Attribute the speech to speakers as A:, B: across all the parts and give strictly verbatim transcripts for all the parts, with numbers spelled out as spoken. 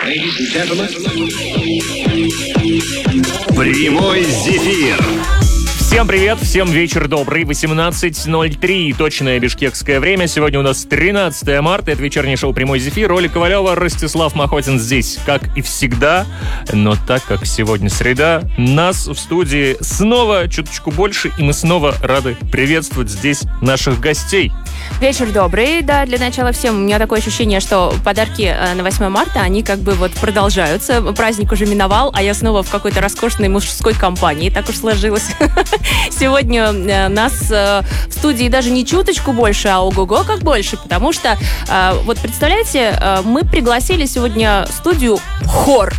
A: Прямой зефир.
B: Всем привет, всем вечер добрый, восемнадцать ноль три, точное бишкекское время. Сегодня у нас тринадцатое марта, это вечернее шоу «Прямой зефир». Оля Ковалева, Ростислав Махотин здесь, как и всегда. Но так как сегодня среда, нас в студии снова чуточку больше, и мы снова рады приветствовать здесь наших гостей.
C: Вечер добрый, да, для начала всем. У меня такое ощущение, что подарки на восьмое марта, они как бы вот продолжаются. Праздник уже миновал, а я снова в какой-то роскошной мужской компании. Так уж сложилось. Сегодня нас в студии даже не чуточку больше, а ого-го как больше, потому что, вот представляете, мы пригласили сегодня в студию хор.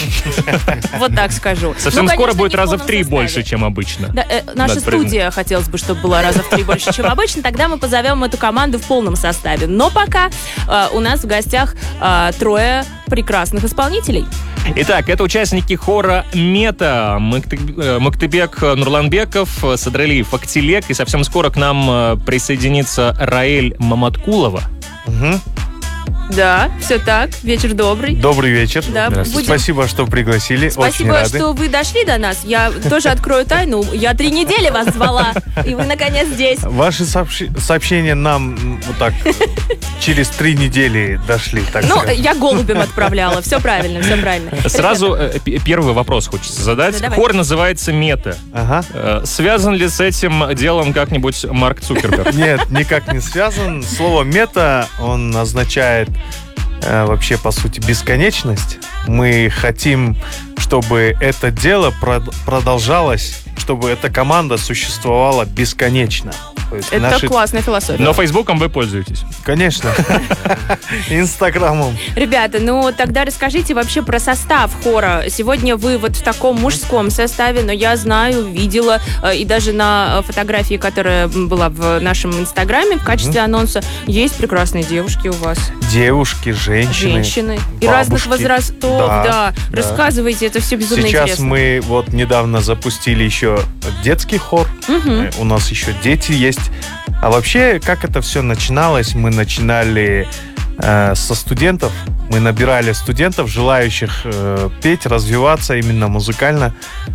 C: Вот так скажу.
B: Совсем ну, скоро будет раза в три составе. Больше, чем обычно.
C: Да, э, наша Надо студия, признать. Хотелось бы, чтобы была раза в три больше, чем обычно. Тогда мы позовем эту команду в полном составе. Но пока э, у нас в гостях э, трое прекрасных исполнителей.
B: Итак, это участники хора «Мета». Мактыбек Нурланбеков, Садралиев Актилек. И совсем скоро к нам присоединится Раэль Маматкулова.
D: Угу.
C: Да, все так. Вечер добрый.
D: Добрый вечер.
C: Да, будем...
D: Спасибо, что пригласили.
C: Спасибо,
D: Очень рады.
C: что вы дошли до нас. Я тоже открою тайну. Я три недели вас звала, и вы наконец здесь.
D: Ваши сообщ- сообщения нам вот так через три недели дошли. Так
C: ну,
D: сказать.
C: Я голубем отправляла. Все правильно, все правильно.
B: Сразу первый вопрос хочется задать.
C: Да,
B: хор называется «Мета».
D: Ага.
B: Связан ли с этим делом как-нибудь Марк Цукерберг?
D: Нет, никак не связан. Слово «мета», он означает э, вообще, по сути, бесконечность. Мы хотим, чтобы это дело прод- продолжалось, чтобы эта команда существовала бесконечно.
C: Это наши... классная философия.
B: Но Фейсбуком вы пользуетесь?
D: Конечно. Инстаграмом.
C: Ребята, ну тогда расскажите вообще про состав хора. Сегодня вы вот в таком мужском составе, но я знаю, видела, и даже на фотографии, которая была в нашем Инстаграме в качестве анонса, есть прекрасные девушки у вас.
D: Девушки, женщины.
C: Женщины. И разных возрастов, да. да. да. Рассказывайте, это все безумно
D: Сейчас
C: интересно.
D: Сейчас мы вот недавно запустили еще детский хор.
C: Угу.
D: У нас еще дети есть. А вообще, как это все начиналось? Мы начинали э, со студентов. Мы набирали студентов, желающих э, петь, развиваться именно музыкально.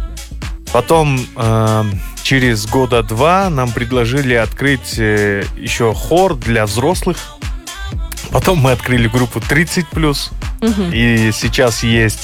D: Потом э, через года два нам предложили открыть э, еще хор для взрослых. Потом мы открыли группу тридцать плюс.
C: Угу. И
D: сейчас есть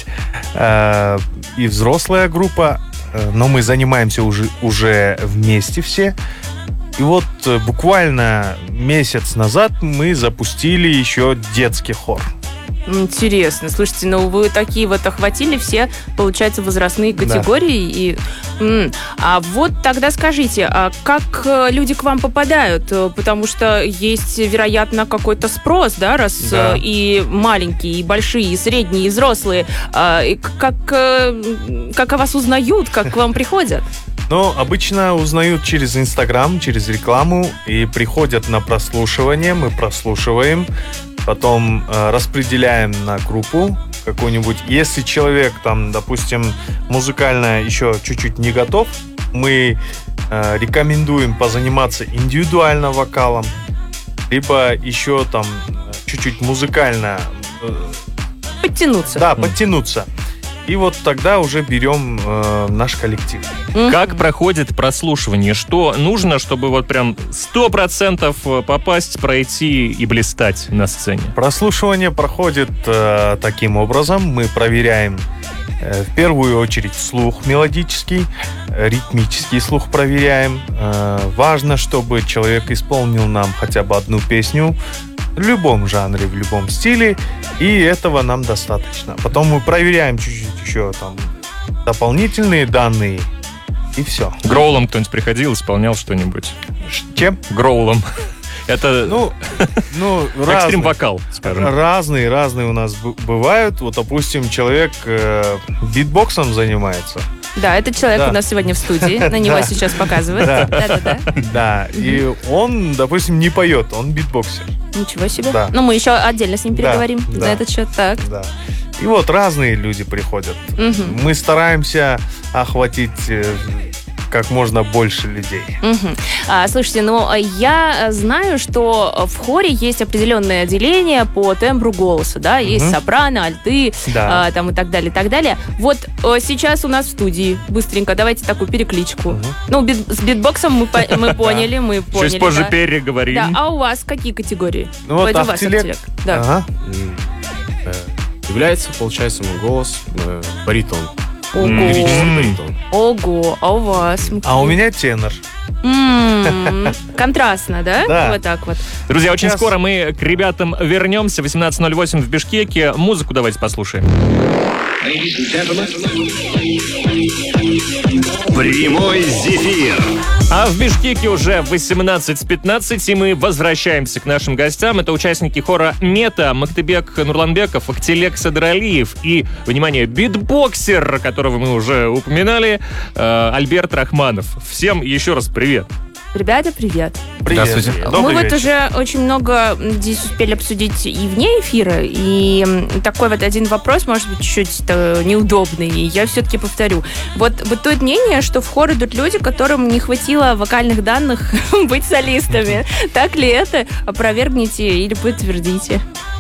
D: э, и взрослая группа, э, но мы занимаемся уже, уже вместе все. И вот буквально месяц назад мы запустили еще детский хор.
C: Интересно. Слушайте, ну вы такие вот охватили все, получается, возрастные категории. Да. И... А вот тогда скажите, а как люди к вам попадают? Потому что есть, вероятно, какой-то спрос, да, раз да. и маленькие, и большие, и средние, и взрослые. И как, как о вас узнают, как к вам приходят?
D: Ну, обычно узнают через Инстаграм, через рекламу и приходят на прослушивание, мы прослушиваем, потом э, распределяем на группу какую-нибудь. Если человек, там, допустим, музыкально еще чуть-чуть не готов, мы э, рекомендуем позаниматься индивидуально вокалом, либо еще там чуть-чуть музыкально... Э,
C: подтянуться.
D: Да, подтянуться. И вот тогда уже берем э, наш коллектив.
C: Mm-hmm.
B: Как проходит прослушивание? Что нужно, чтобы вот прям сто процентов попасть, пройти и блистать на сцене?
D: Прослушивание проходит э, таким образом. Мы проверяем э, в первую очередь слух мелодический, ритмический слух проверяем. Э, важно, чтобы человек исполнил нам хотя бы одну песню в любом жанре, в любом стиле, и этого нам достаточно. Потом мы проверяем чуть-чуть еще там дополнительные данные, и все.
B: Гроулом кто-нибудь приходил, исполнял что-нибудь?
D: Чем?
B: Гроулом. Это
D: ну, ну,
B: экстрим-вокал, скажем.
D: Разные, разные у нас бывают. Вот, допустим, человек э, битбоксом занимается.
C: Да, этот человек да. у нас сегодня в студии, на него сейчас показывают. Да-да-да.
D: Да, и он, допустим, не поет, он битбоксер.
C: Ничего себе. Да. Ну, мы еще отдельно с ним переговорим
D: да,
C: на
D: да,
C: этот счет. Так.
D: Да. И вот разные люди приходят.
C: Угу.
D: Мы стараемся охватить как можно больше людей.
C: Угу. А, слушайте, ну, я знаю, что в хоре есть определенное отделение по тембру голоса, да, есть угу. сопрано, альты,
D: да.
C: а, там и так далее, и так далее. Вот а, сейчас у нас в студии, быстренько, давайте такую перекличку. Угу. Ну, бит, с битбоксом мы, по, мы поняли, мы поняли.
B: Чуть позже
C: да.
B: переговорим.
C: Да, а у вас какие категории?
D: Ну, вот автелек.
C: Да.
D: Ага.
E: Является, получается, мой голос э, баритон.
C: Ого.
E: Лирический баритон.
C: Ого, а у вас?
D: А у меня тенор.
C: М-м-м, контрастно, да?
D: Да.
C: Вот так вот.
B: Друзья, очень
D: Сейчас.
B: скоро мы к ребятам вернемся. восемнадцать ноль восемь в Бишкеке. Музыку давайте послушаем.
A: Прямой зефир.
B: А в Бишкеке уже восемнадцать пятнадцать, и мы возвращаемся к нашим гостям. Это участники хора «Мета» Мактыбек Нурланбеков, Актилек Садралиев и, внимание, битбоксер, которого мы уже упоминали, э, Альберт Рахманов. Всем еще раз привет.
C: Ребята, привет.
D: Привет.
F: Здравствуйте.
C: Мы
D: Добрый
C: вот
D: вечер.
C: уже очень много здесь успели обсудить и вне эфира, и такой вот один вопрос, может быть, чуть-чуть э, неудобный, и я все-таки повторю. Вот бытует мнение, что в хор идут люди, которым не хватило вокальных данных быть солистами. Так ли это? Опровергните или подтвердите.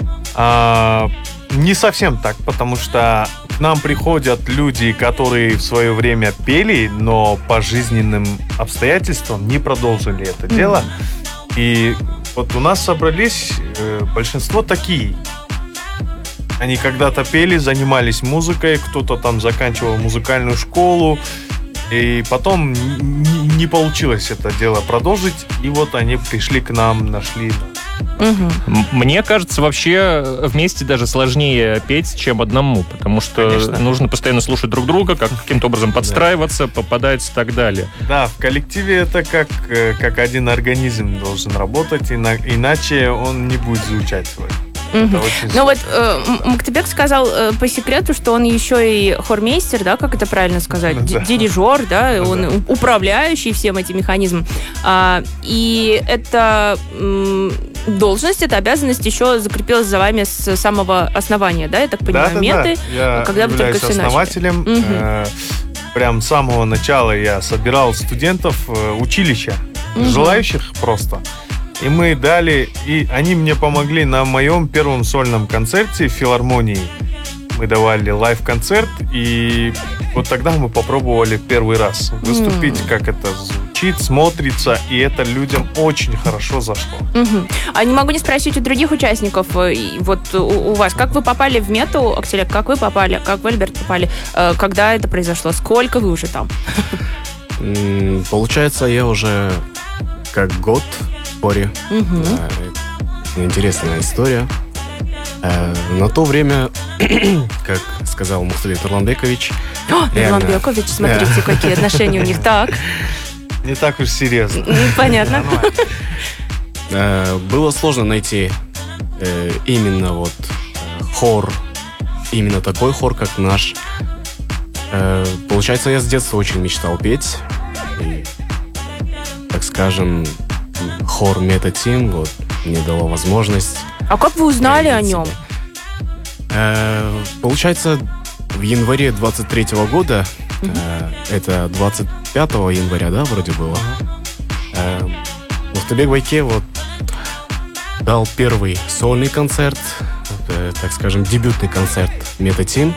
D: А, не совсем так, потому что к нам приходят люди, которые в свое время пели, но по жизненным обстоятельствам не продолжили это mm-hmm. дело. И вот у нас собрались э, большинство такие. Они когда-то пели, занимались музыкой, кто-то там заканчивал музыкальную школу, и потом не, не получилось это дело продолжить, и вот они пришли к нам, нашли.
C: Угу.
B: Мне кажется, вообще вместе даже сложнее петь, чем одному, потому что
D: Конечно.
B: нужно постоянно слушать друг друга, как каким-то образом подстраиваться, попадать и так далее.
D: Да, в коллективе это как, э, как один организм должен работать, ина- иначе он не будет звучать.
C: Угу. Ну вот э, Мактыбек сказал э, по секрету, что он еще и хормейстер, да, как это правильно сказать,
D: да.
C: дирижер, да,
D: Ну,
C: он
D: да.
C: управляющий всем этим механизмом. А, и эта м, должность, эта обязанность еще закрепилась за вами с самого основания, да, я так понимаю,
D: Да, да,
C: меты,
D: да. Я
C: когда вы только
D: являюсь
C: все начали.
D: основателем.
C: Угу.
D: Э, прям с самого начала я собирал студентов э, училища,
C: Угу.
D: желающих просто. И мы дали, и они мне помогли на моем первом сольном концерте в филармонии. Мы давали лайв-концерт, и вот тогда мы попробовали первый раз выступить,
C: Mm.
D: как это звучит, смотрится, и это людям очень хорошо зашло.
C: Угу. А не могу не спросить у других участников, э, и вот у, у вас, как вы попали в мету, Актилек, как вы попали, как вы, Альберт, попали, э, когда это произошло, сколько вы уже там?
E: М, Получается, я уже как год в хоре.
C: Угу.
E: Да, это интересная история. Э, На то время, как сказал Мухталит Нурланбекович,
C: О,
E: реально.
C: Нурланбекович, смотрите,
E: Да.
C: какие отношения у них. Так,
D: Не так уж серьезно.
C: м, понятно.
E: э, было сложно найти э, именно вот э, хор, именно такой хор, как наш. Э, Получается, я с детства очень мечтал петь. И, так скажем, хор Meta Team вот мне дала возможность.
C: А как вы узнали о
E: проявить
C: нем?
E: себя. Э, Получается, в январе двадцать третьего года, э, это двадцать пятого января, да, вроде было, э, Мухтыбек Байке вот дал первый сольный концерт, э, так скажем, дебютный концерт Meta Team.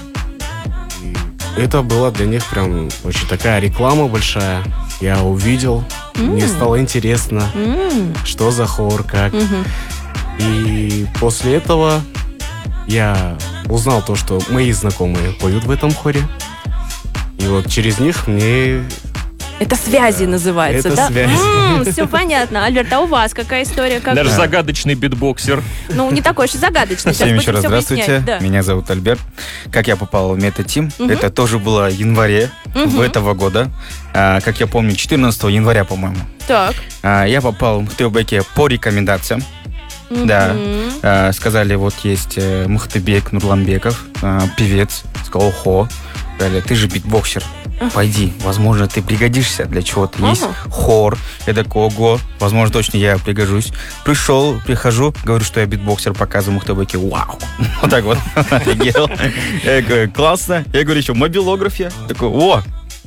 E: И это была для них прям очень такая реклама большая. Я увидел, мне
C: М.
E: стало интересно,
C: М,
E: что за хор, как.
C: мгм.
E: И после этого я узнал то, что мои знакомые поют в этом хоре. И вот через них мне...
C: Это связи называется,
E: Это
C: да?
E: связи.
C: Все понятно. Альберт, а у вас какая история? Как...
B: Наш загадочный битбоксер.
C: Ну, не такой уж и загадочный. Сейчас
F: Всем
C: будем
F: еще раз
C: всё
F: здравствуйте.
C: выяснять. Да.
F: Меня зовут Альберт. Как я попал в Meta Team?
C: Мгм.
F: Это тоже было в январе
C: Мгм.
F: этого года. А, как я помню, четырнадцатого января, по-моему.
C: Так.
F: А, я попал в Мухтыбеке по рекомендациям. Да.
C: Мгм.
F: А, сказали, вот есть э, Мухтыбек Нурланбеков, а, певец. Сказал, хо. Сказали, ты же битбоксер. Пойди, возможно, ты пригодишься для чего-то. Есть
C: Ага.
F: хор. Я такой, ого, возможно, точно я пригожусь. Пришел, прихожу, говорю, что я битбоксер, показываю Мухтыбеке. Вау! Вот так вот. Офигел. Я говорю, классно. Я говорю, еще мобилография. Такой, о,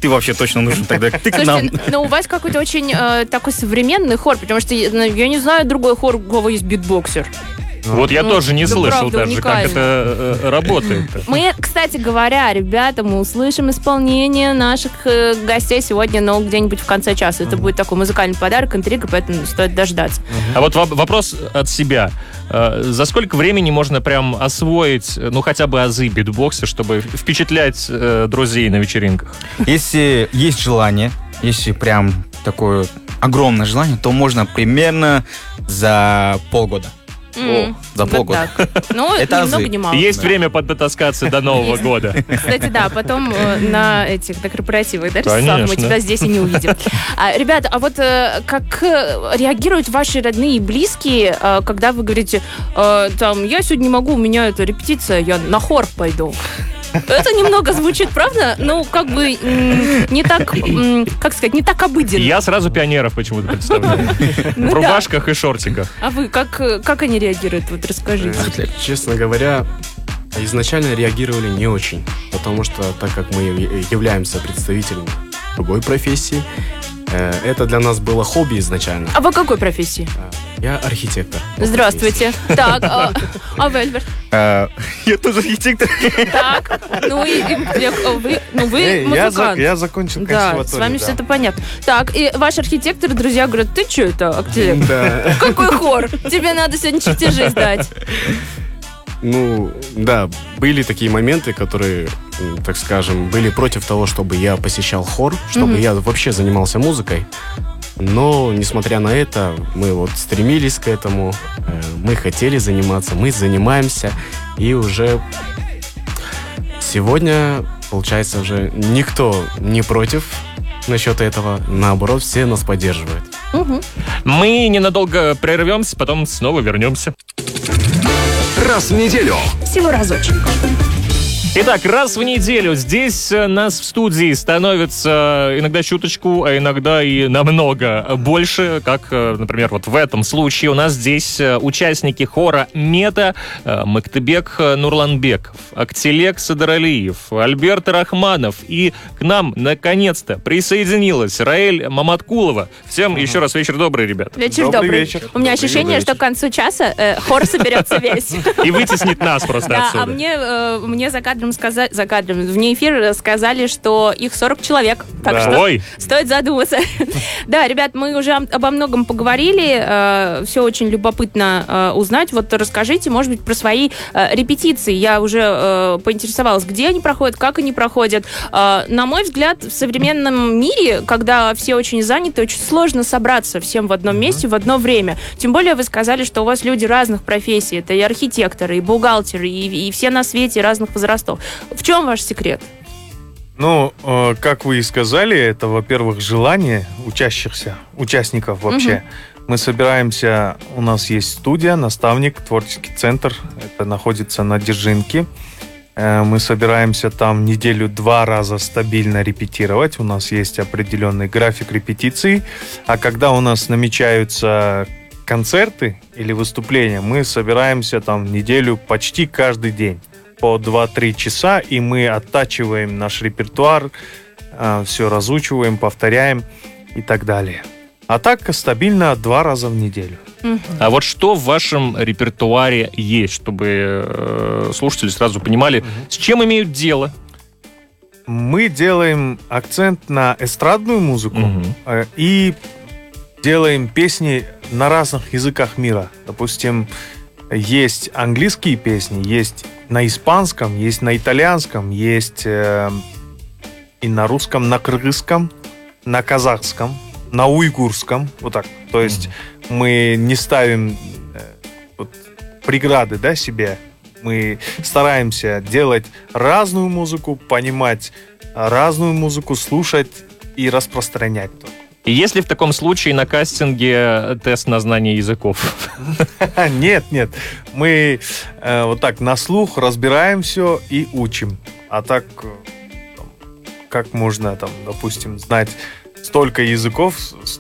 F: ты вообще точно нужен тогда. Ты к нам.
C: Слушайте, но у вас какой-то очень э, такой современный хор, потому что я, я не знаю другой хор, у кого есть битбоксер.
B: Вот я
C: Ну,
B: тоже не
C: да
B: слышал
C: правда,
B: даже, как
C: уникально.
B: это э, работает.
C: Мы, кстати говоря, ребята, мы услышим исполнение наших э, гостей сегодня, но где-нибудь в конце часа. Это будет такой музыкальный подарок, интрига, поэтому стоит дождаться.
B: А вот воп- вопрос от себя. Э, За сколько времени можно прям освоить, ну, хотя бы азы битбокса, чтобы впечатлять э, друзей на вечеринках?
F: Если есть желание, если прям такое огромное желание, то можно примерно за полгода.
C: М,
F: за
C: вот
F: полгода.
C: так. Ну,
F: Это
C: ни много,
F: азы.
C: ни мало.
B: Есть время подтаскаться до Нового
C: Есть.
B: года.
C: Кстати, да, потом э, на этих на корпоративах, да, Ростислав, мы
B: Конечно.
C: тебя здесь и не увидим. А, ребята, а вот э, как э, реагируют ваши родные и близкие, э, когда вы говорите, э, там, я сегодня не могу, у меня это репетиция, я на хор пойду. Это немного звучит, правда? Ну, как бы м, не так, м, как сказать, не так обыденно.
B: Я сразу пионеров почему-то представляю.
C: Ну
B: В
C: да.
B: рубашках и шортиках.
C: А вы, как, э, как они реагируют? Вот расскажите.
E: Честно говоря, изначально реагировали не очень, потому что так как мы яв- являемся представителями другой профессии, э, это для нас было хобби изначально.
C: А вы какой профессии?
E: Я архитектор. по
C: Здравствуйте. Так, а, а вы, Альберт?
F: А, Я тоже архитектор.
C: Так, ну и, и- и- а вы, ну вы
D: Эй, я, за-
C: музыкант.
D: я закончил
C: Да,
D: консерваторию.
C: с вами
D: да.
C: все это понятно. Так, и ваш архитектор, друзья, говорят, ты что это, архитектор?
E: Да.
C: Какой хор? Тебе надо сегодня чертежи сдать.
E: Ну, да, были такие моменты, которые, м, так скажем, были против того, чтобы я посещал хор, чтобы
C: Мгм.
E: я вообще занимался музыкой. Но, несмотря на это, мы вот стремились к этому, э, мы хотели заниматься, мы занимаемся, и уже сегодня, получается, уже никто не против насчет этого, наоборот, все нас поддерживают.
C: Мгм.
B: Мы ненадолго прервемся, потом снова вернемся.
A: Раз в неделю.
C: Всего разочек.
B: Итак, раз в неделю здесь э, нас в студии становится иногда чуточку, а иногда и намного больше, как, э, например, вот в этом случае у нас здесь э, участники хора «Мета», э, Мактыбек Нурланбеков, Актилек Садаралиев, Альберт Рахманов, и к нам наконец-то присоединилась Раэль Маматкулова. Всем еще раз вечер добрый, ребят.
C: Вечер
D: Добрый
C: добрый.
D: вечер.
C: У меня
D: Добрый
C: ощущение,
D: вечер.
C: что к концу часа э, хор соберется весь.
B: И вытеснит нас просто
C: Да, а
B: отсюда.
C: мне, э, мне за кадром сказали, за кадром, вне эфира сказали, что их сорок человек. Так
D: Да.
C: что
B: Ой,
C: стоит задуматься. Да, ребят, мы уже об- обо многом поговорили. Все очень любопытно э, узнать. Вот расскажите, может быть, про свои э, репетиции. Я уже э, поинтересовалась, где они проходят, как они проходят. Э, На мой взгляд, в современном мире, когда все очень заняты, очень сложно собраться всем в одном месте в одно время. Тем более вы сказали, что у вас люди разных профессий. Это и архитекторы, и бухгалтеры, и, и все на свете разных возрастов. В чем ваш секрет?
D: Ну, э, как вы и сказали, это, во-первых, желание учащихся, участников вообще. Мы собираемся, у нас есть студия, наставник, творческий центр. Это находится на Дзержинке. Э, Мы собираемся там неделю два раза стабильно репетировать. У нас есть определенный график репетиций. А когда у нас намечаются концерты или выступления, мы собираемся там неделю почти каждый день по два-три часа, и мы оттачиваем наш репертуар, все разучиваем, повторяем и так далее. А так стабильно два раза в неделю.
B: а вот что в вашем репертуаре есть, чтобы э, слушатели сразу понимали, с чем имеют дело?
D: Мы делаем акцент на эстрадную музыку
B: Мгм.
D: э, и делаем песни на разных языках мира. Допустим, есть английские песни, есть на испанском, есть на итальянском, есть э, и на русском, на кыргызском, на казахском, на уйгурском. Вот так. То есть мы не ставим э, вот, преграды, да, себе. Мы стараемся делать разную музыку, понимать разную музыку, слушать и распространять.
B: И есть ли в таком случае на кастинге тест на знание языков?
D: Нет, нет. Мы э, вот так на слух разбираем все и учим. А так, э, там, как можно, там, допустим, знать столько языков, ст-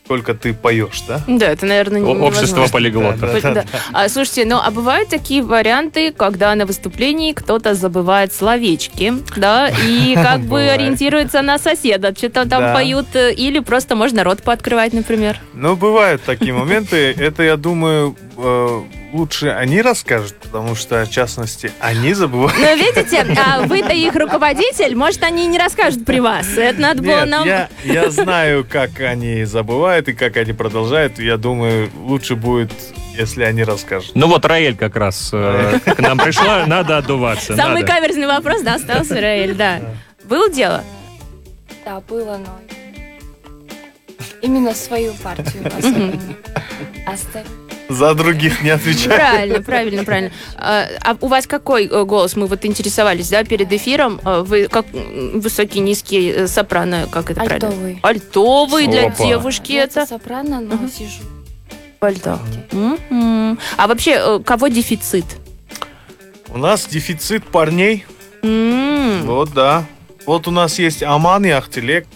D: только ты поешь, да?
C: Да, это, наверное, не
B: Общество полиглотов.
D: Да, да,
C: Да. А, слушайте, ну а бывают такие варианты, когда на выступлении кто-то забывает словечки, да, и как бы
D: Бывает.
C: ориентируется на соседа, что-то там
D: Да.
C: поют, э, или просто можно рот пооткрывать, например.
D: Ну, бывают такие моменты. Это, я думаю, э, лучше они расскажут, потому что, в частности, они забывают.
C: Но видите, а вы-то их руководитель, может, они не расскажут при вас. Это надо было
D: Нет,
C: нам...
D: я, я знаю, как они забывают и как они продолжают. Я думаю, лучше будет, если они расскажут.
B: Ну вот Раэль как раз э, к нам пришла, надо отдуваться.
C: Самый
B: надо.
C: каверзный вопрос достался, Раэль, да. Было дело?
G: Да, было, но именно свою партию особенно. Остальные.
D: За других не отвечаю.
C: Правильно, правильно, правильно. А, а у вас какой э, голос? Мы вот интересовались, да, перед эфиром. А Вы как м, высокий, низкий, э, сопрано, как это правильно?
G: Альтовый.
C: Альтовый для
B: Опа.
C: девушки
G: Я
C: это.
G: сопрано, но сижу.
C: Альто. Мгм. А вообще, э, кого дефицит?
D: У нас дефицит парней.
C: М,
D: Вот, да. Вот у нас есть Аман и Ахтелек.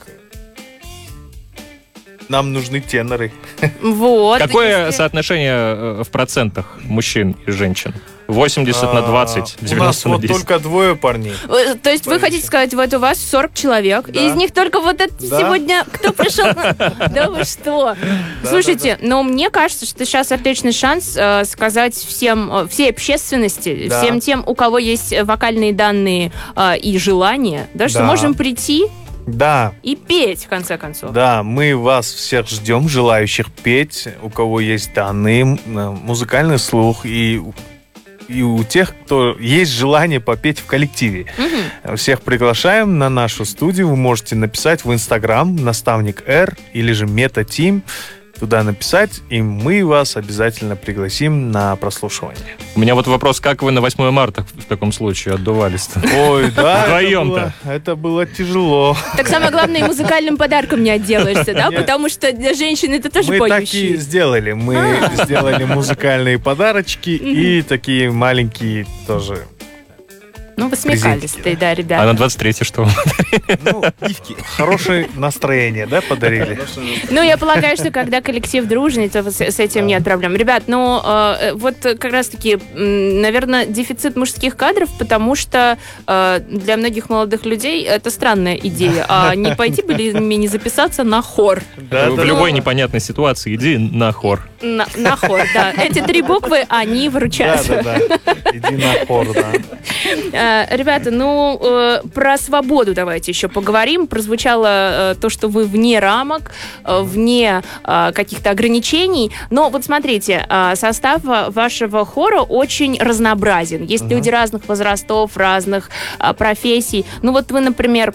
D: Нам нужны теноры.
C: Вот.
B: Какое
C: если-
B: соотношение э, в процентах мужчин и женщин? восемьдесят на двадцать,
D: А, У нас
B: девяносто на
D: вот
B: десять.
D: только двое парней.
C: Э, То есть вы
D: Боюсь.
C: хотите сказать, вот у вас сорок человек,
D: Да.
C: и из них только вот это
D: Да.
C: сегодня кто пришел? Да вы что? Слушайте, но мне кажется, что сейчас отличный шанс э, сказать всем, э, всей общественности,
D: Да.
C: всем тем, у кого есть вокальные данные э, и желание, да, что
D: Да.
C: можем прийти
D: Да,
C: и петь, в конце концов.
D: да, мы вас всех ждем, желающих петь, у кого есть данные, м, э, музыкальный слух, и, и у тех, кто есть желание попеть в коллективе.
C: Мгм.
D: Всех приглашаем на нашу студию. Вы можете написать в Инстаграм наставник Р или же Мета Тим. Туда написать, и мы вас обязательно пригласим на прослушивание.
B: У меня вот вопрос, как вы на восьмое марта в таком случае отдувались-то?
D: Ой, да, это
B: Вдвоем-то.
D: было, это было тяжело.
C: Так самое главное, и музыкальным подарком не отделаешься, да?
D: Нет.
C: Потому что для женщин это тоже
D: Мы так и
C: поющие.
D: сделали. Мы сделали музыкальные подарочки и такие маленькие тоже.
C: Ну, вы смекалистые, да,
B: А на
C: ребята.
B: двадцать третье что?
D: Ну, хорошее настроение, да, подарили?
C: Ну, я полагаю, что когда коллектив дружный, то вот с с этим нет проблем. Ребят, ну, э, вот как раз-таки, м, наверное, дефицит мужских кадров, потому что э, для многих молодых людей это странная идея. А не пойти бы ли мне не записаться на хор?
D: Да,
B: В
D: да,
B: любой
C: Ну,
B: непонятной ситуации иди на хор.
C: На, на хор, да. Эти три буквы, они
D: да,
C: выручают.
D: да, да. Иди на хор, да.
C: Э, Ребята, ну, э, про свободу давайте еще поговорим. Прозвучало э, то, что вы вне рамок, э, вне э, каких-то ограничений. Но вот смотрите, э, состав вашего хора очень разнообразен. Есть
D: Мгм.
C: люди разных возрастов, разных э, профессий. Ну вот вы, например,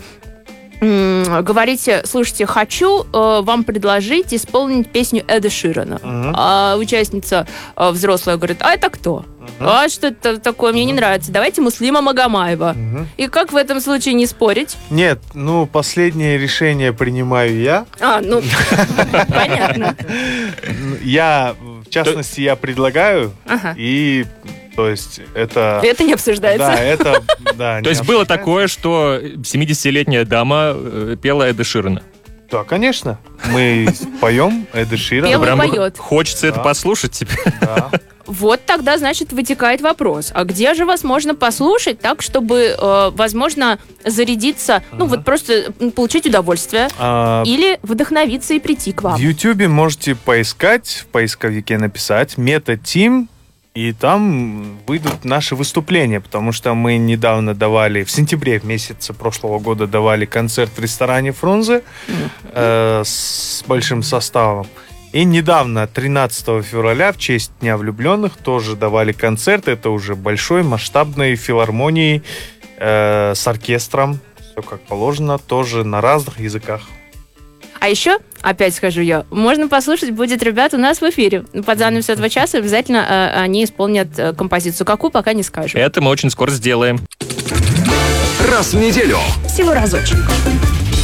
C: м, говорите, слушайте, хочу э, вам предложить исполнить песню Эда Ширана.
D: Мгм.
C: А участница э, взрослая говорит, а это кто? А что это такое? Мне не нравится. Давайте Муслима Магомаева.
D: Мгм.
C: И как в этом случае не спорить?
D: Нет, ну, последнее решение принимаю я.
C: А, ну, понятно.
D: Я, в частности, я предлагаю,
C: Ага.
D: и, то есть, это...
C: Это не обсуждается.
D: Да, это... Да,
B: То
D: не
B: есть было
D: обсуждается.
B: такое, что семидесятилетняя дама э, пела Эда Ширана.
D: Да, конечно. Мы поем Эда Ширана.
C: Пела и
B: Прям
C: поет.
B: хочется это
D: Да.
B: послушать теперь.
D: Да.
C: Вот тогда, значит, вытекает вопрос. А где же вас можно послушать так, чтобы, э, возможно, зарядиться, ну, вот просто м, получить удовольствие
D: А,
C: или вдохновиться и прийти к
D: В
C: вам?
D: Ютубе можете поискать, в поисковике написать Мета Тим, и там выйдут наши выступления, потому что мы недавно давали, в сентябре месяце прошлого года давали концерт в ресторане Фрунзе э, с большим составом. И недавно, тринадцатого февраля, в честь Дня влюбленных, тоже давали концерт. Это уже большой, масштабной филармонии э, с оркестром. Все как положено, тоже на разных языках.
C: А еще, опять скажу я, можно послушать будет ребят у нас в эфире. Под занавес этого часа обязательно э, они исполнят э, композицию. Какую, пока не скажу.
B: Это мы очень скоро сделаем.
A: Раз в неделю
C: Всего разочек.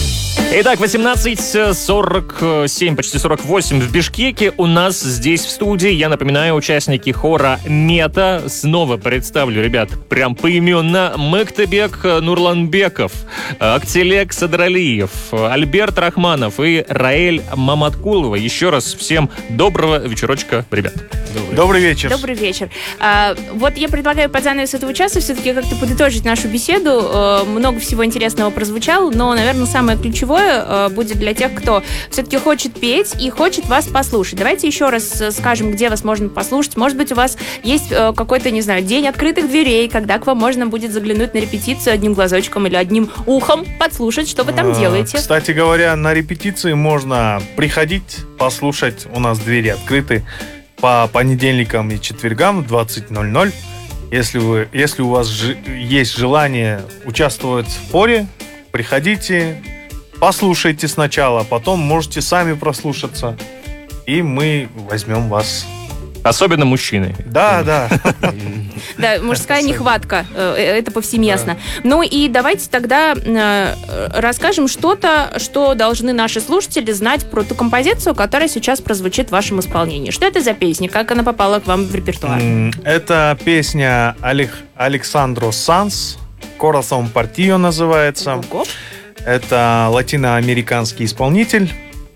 B: Итак, восемнадцать сорок семь, почти сорок восемь в Бишкеке. У нас здесь в студии, я напоминаю, участники хора «Мета». Снова представлю, ребят, прям поименно. Мыктыбек Нурланбеков, Актилек Садралиев, Альберт Рахманов и Раэль Маматкулова. Еще раз всем доброго вечерочка, ребят.
D: Добрый, Добрый вечер.
C: Добрый вечер. А, вот я предлагаю под занавес этого часа все-таки как-то подытожить нашу беседу. А, много всего интересного прозвучало, но, наверное, самое ключевое будет для тех, кто все-таки хочет петь и хочет вас послушать. Давайте еще раз скажем, где вас можно послушать. Может быть, у вас есть какой-то, не знаю, день открытых дверей, когда к вам можно будет заглянуть на репетицию одним глазочком или одним ухом, подслушать, что вы там делаете.
D: Кстати говоря, на репетиции можно приходить, послушать. У нас двери открыты по понедельникам и четвергам в двадцать ноль ноль. Если, вы, если у вас ж, есть желание участвовать в хоре, приходите, послушайте сначала, потом можете сами прослушаться, и мы возьмем вас.
B: Особенно мужчины.
D: Да, да.
C: Да, мужская нехватка, это повсеместно. Ну и давайте тогда расскажем что-то, что должны наши слушатели знать про ту композицию, которая сейчас прозвучит в вашем исполнении. Что это за песня? Как она попала к вам в репертуар?
D: Это песня Александро Санс, «Corazón Partido» называется.
C: Ого.
D: Это латиноамериканский исполнитель.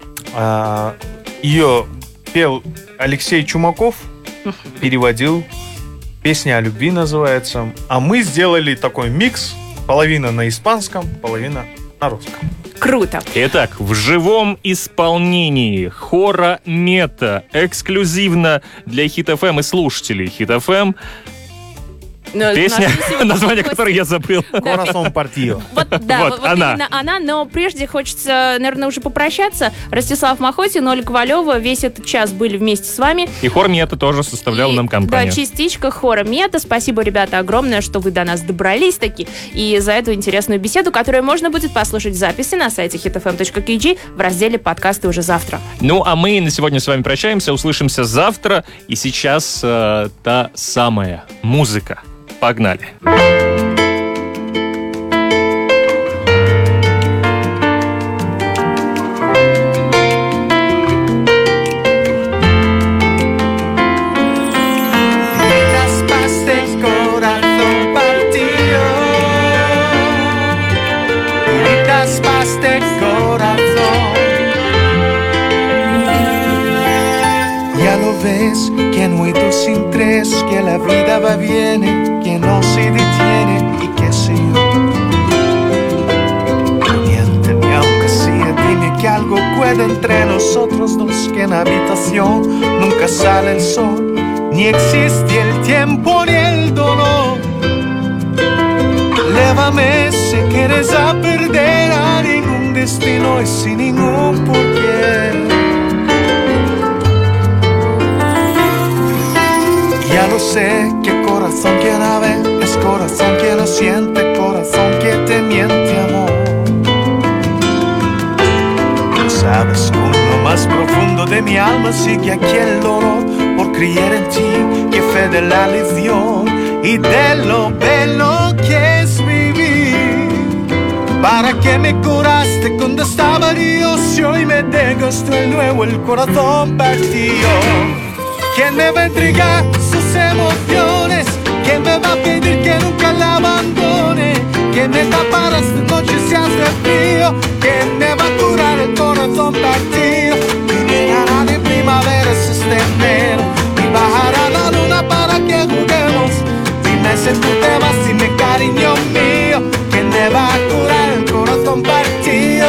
D: Ее пел Алексей Чумаков, переводил. Песня о любви называется. А мы сделали такой микс. Половина на испанском, половина на русском.
C: Круто.
B: Итак, в живом исполнении хора «Мета» эксклюзивно для Хит эф эм и слушателей Хит эф эм. Но песня, название которой я забыл.
D: «Corazón Partido».
C: Вот, да,
B: вот,
C: вот, вот
B: она.
C: именно она. Но прежде хочется, наверное, уже попрощаться. Ростислав Махотин, Оля Ковалева весь этот час были вместе с вами.
B: И хор «Мета» тоже составлял
C: и,
B: нам компанию.
C: Да, частичка хора «Мета». Спасибо, ребята, огромное, что вы до нас добрались таки. И за эту интересную беседу, которую можно будет послушать в записи на сайте хит эф эм точка кей джи в разделе «Подкасты» уже завтра.
B: Ну, а мы на сегодня с вами прощаемся. Услышимся завтра. И сейчас э, та самая музыка. Погнали.
H: Ves que en muy dos sin tres, que la vida va viene, que no se detiene y que sé yo. Miénteme aunque sea, dime que algo puede entre nosotros dos, que en habitación nunca sale el sol, ni existe el tiempo ni el dolor. Lévame si quieres a perder a ningún destino y sin ningún porqué. Ya lo sé, que corazón que no ve es corazón que no siente, corazón que te miente, amor. Tú sabes, con lo más profundo de mi alma sigue aquí el dolor por creer en ti, que fe de la lesión y de lo bello que es vivir. ¿Para qué me curaste cuando estaba Dios y hoy me dejas de nuevo el corazón partido? ¿Quién me va a entregar sus emociones? ¿Quién me va a pedir que nunca la abandone? ¿Quién me tapará esta noche si hace frío? ¿Quién me va a curar el corazón partido? Y llenará de primavera este enero y bajará la luna para que juguemos. Dime si tú te vas, dime cariño mío, ¿quién me va a curar el corazón partido?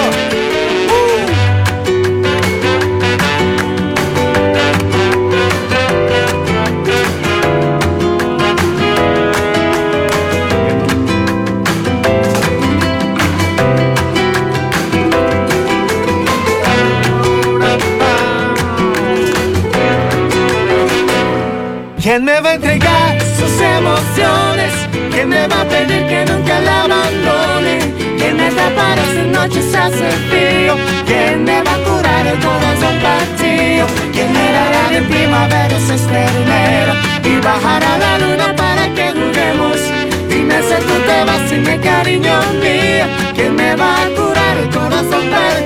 H: ¿Quién me va a entregar sus emociones? ¿Quién me va a pedir que nunca la abandone? ¿Quién me tapará esta noche si hace frío? ¿Quién me va a curar el corazón partido? ¿Quién me dará de primavera este enero y bajará la luna para que juguemos? Dime si tú te vas, dime cariño mío, ¿quién me va a curar el corazón partido?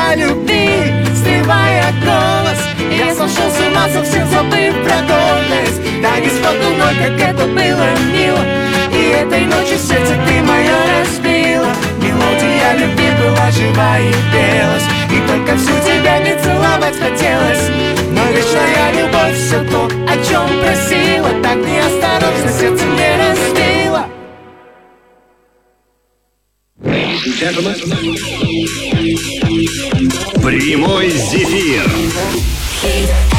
H: мелодия любви, срывая голос. Я сошел с ума, совсем забыв про гордость. Да не спокойно, как это было мило. И этой ночью сердце ты мое разбила. Мелодия любви была жива и пелась, и только всю тебя не целовать хотелось. Но вечная любовь все то, о чем просила, так неосторожно сердце мне разбила.
A: Прямой зефир.
G: Хит